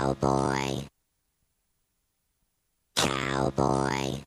Cowboy. Cowboy.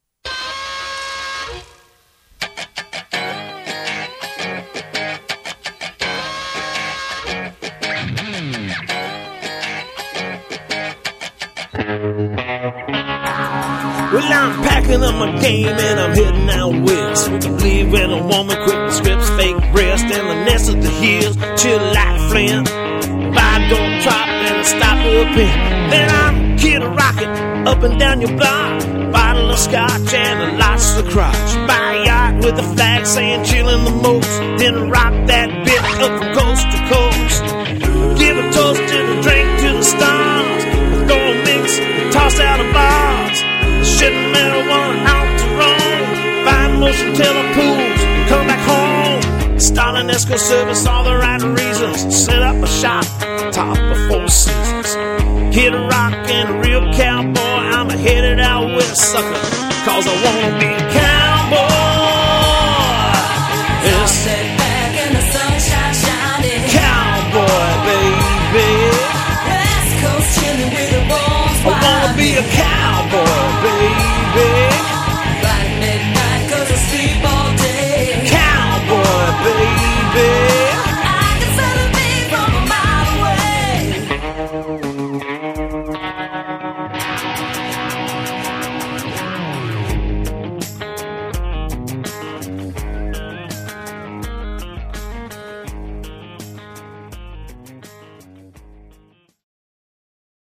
Well, I'm packing up my game and I'm heading out west. We can believe in a woman, quick scripts, fake breast, and the nest of the hills, chill like Flint. By don't drop and stop up in. Then I'm Kid Rocket, up and down your block. Bottle of scotch and a lots of crotch. Buy a yacht with a flag saying chillin' the most. Then rock that bitch up from coast to coast. Give a toast to the drink to the stars. Throw a mix and toss out the bars. Shit marijuana out to roam. Find motion teller pools and come back home. Start an escort service, all the right reasons. Set up a shop, top of Four Seasons. Kid Rock and a real cowboy. I'm headed out west, sucker, cause I wanna be